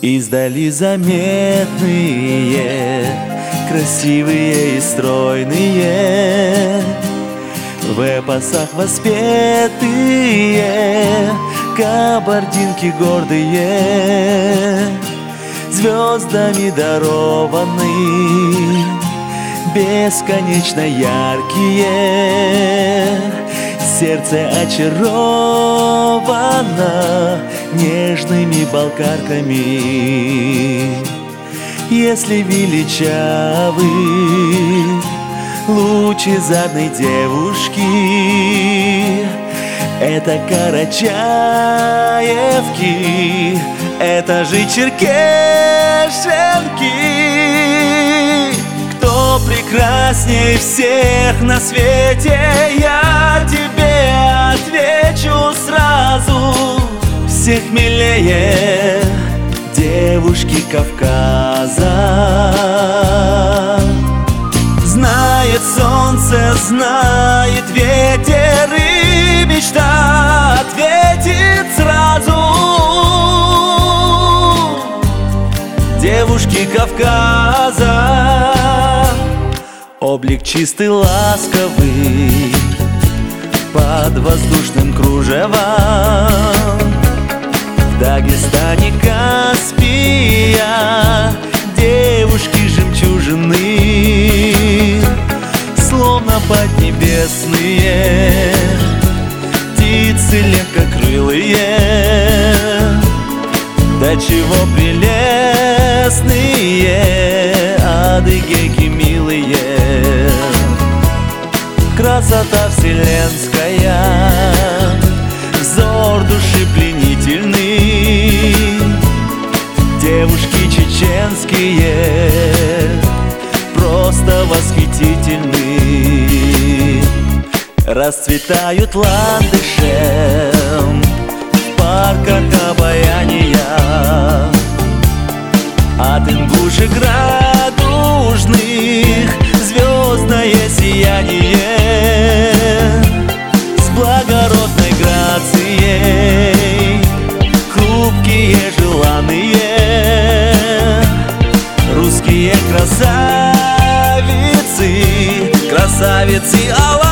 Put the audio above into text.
Издали заметные, красивые и стройные, в эпосах воспетые кабардинки гордые, звездами дарованы, бесконечно яркие. Сердце очаровано нежными балкарками. Если величавы лучезарной девушки, это карачаевки, это же черкешенки. Кто прекрасней всех на свете, я тебе отвечу сразу. Всех милее девушки Кавказа. Знает солнце, знает ветер, и мечта ответит сразу. Девушки Кавказа. Облик чистый, ласковый, под воздушным кружевом. В Дагестане Каспия девушки жемчужины, словно поднебесные птицы легкокрылые. Да чего прелестные адыгейки милые. Красота вселенская, взор души пленительный. Девушки чеченские просто восхитительны. Расцветают ландышем в парках обаяния. От ингушек радужных звездное сияние. С благородной грацией хрупкие, желанные русские красавицы, красавицы Алла.